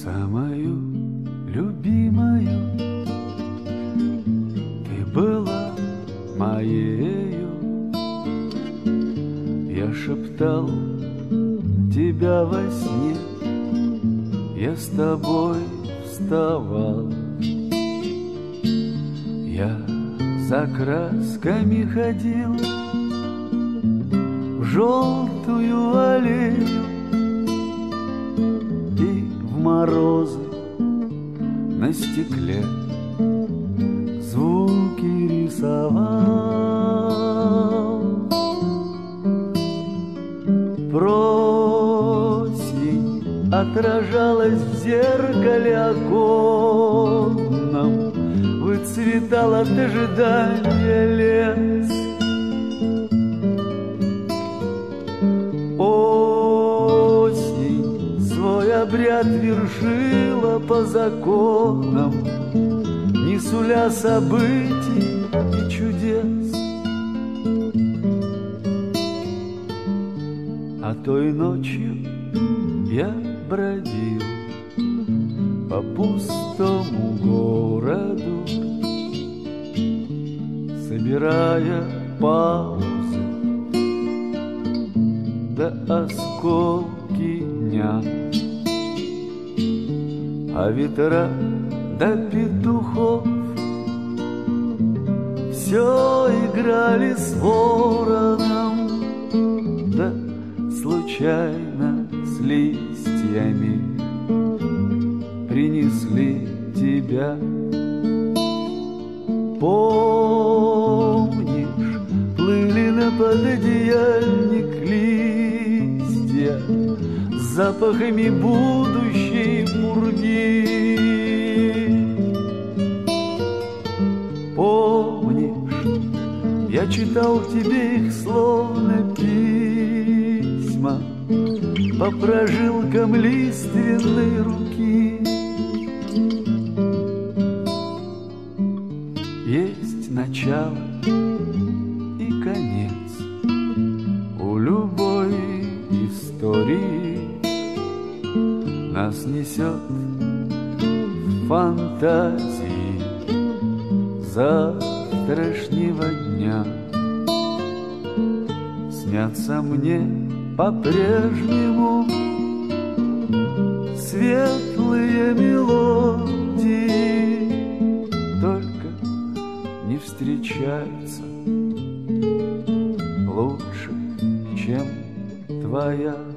Самою любимою ты была моею. Я шептал тебя во сне, я с тобой вставал. Я за красками ходил в желтую аллею и в морозы на стекле звуки рисовал. Просень отражалась в зеркале оконном, выцветал от ожидания лес. Осень свой обряд вершила по законам, не суля событий и чудес. А той ночью я бродил по пустому городу, собирая паузы да осколки дня. А ветра до петухов все играли с вороном, да случайно с листьями принесли тебя. Помнишь, плыли на пододеяльник листья с запахами будущей пурги. Помнишь, я читал тебе их словно письма по прожилкам лиственной руки. Есть начало и конец у любой истории. Нас несет в фантазии завтрашнего дня. Снятся мне по-прежнему светлые мелодии, только не встречается лучше, чем твоя